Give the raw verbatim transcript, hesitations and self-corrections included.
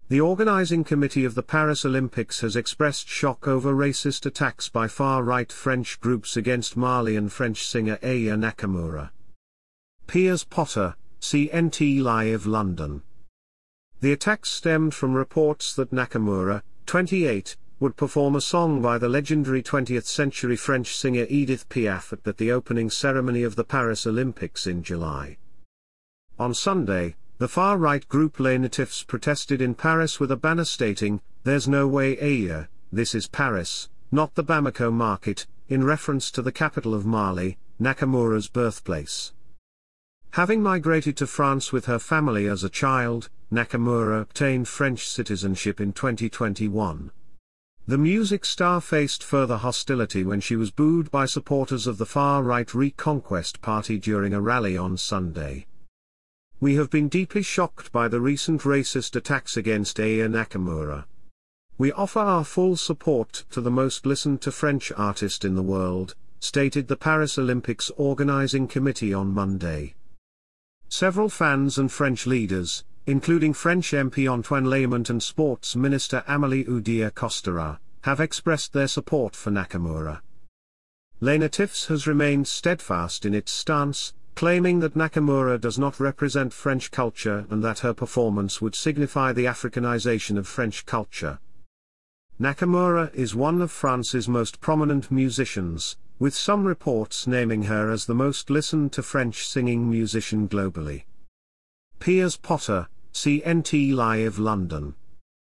The organizing committee of the Paris Olympics has expressed shock over racist attacks by far-right French groups against Malian French singer Aya Nakamura. Piers Potter, C N T Live London. The attacks stemmed from reports that Nakamura, twenty-eight, would perform a song by the legendary twentieth century French singer Edith Piaf at the opening ceremony of the Paris Olympics in July. On Sunday, the far-right group Les Natifs protested in Paris with a banner stating, "There's no way Aya, this is Paris, not the Bamako market," in reference to the capital of Mali, Nakamura's birthplace. Having migrated to France with her family as a child, Nakamura obtained French citizenship in twenty twenty-one. The music star faced further hostility when she was booed by supporters of the far-right Reconquest Party during a rally on Sunday. "We have been deeply shocked by the recent racist attacks against Aya Nakamura. We offer our full support to the most listened to French artist in the world," stated the Paris Olympics organizing committee on Monday. Several fans and French leaders, including French M P Antoine Lamont and Sports Minister Amélie Oudéa-Castéra, have expressed their support for Nakamura. Les Natifs has remained steadfast in its stance, claiming that Nakamura does not represent French culture and that her performance would signify the Africanization of French culture. Nakamura is one of France's most prominent musicians, with some reports naming her as the most listened to French singing musician globally. Piers Potter, C N T Live London.